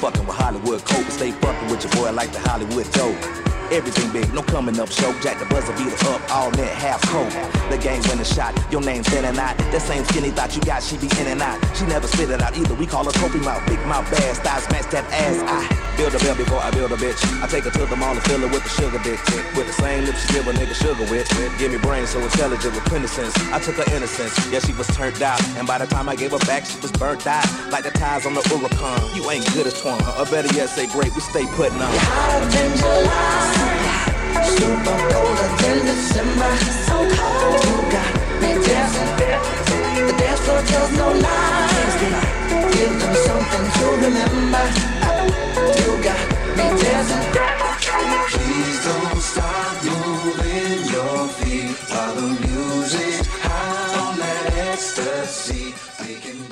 fucking with Hollywood Coke. Stay fucking with your boy like the Hollywood Joe. Everything big, no coming up show. Jack the buzzer beat her up, all net, half cold. The game winning shot, your name's in and out. That same skinny thought you got, she be in and out. She never spit it out either, we call her Kobe mouth. Big mouth, bad style, smash that ass. I build a bell before I build a bitch. I take her to the mall and fill her with the sugar dick. With the same lips she give a nigga sugar with. Give me brains so intelligent with quintessence. I took her innocence, yeah she was turned out. And by the time I gave her back, she was burnt out. Like the ties on the Huracan. You ain't good as Twan, or better yet say great, we stay putting on. Hot in July, super colder than December. So cold, you got me dancing. The dance floor tells no lies. Give them something to remember. You got me dancing. Please don't stop moving your feet while the music's high on that ecstasy. We can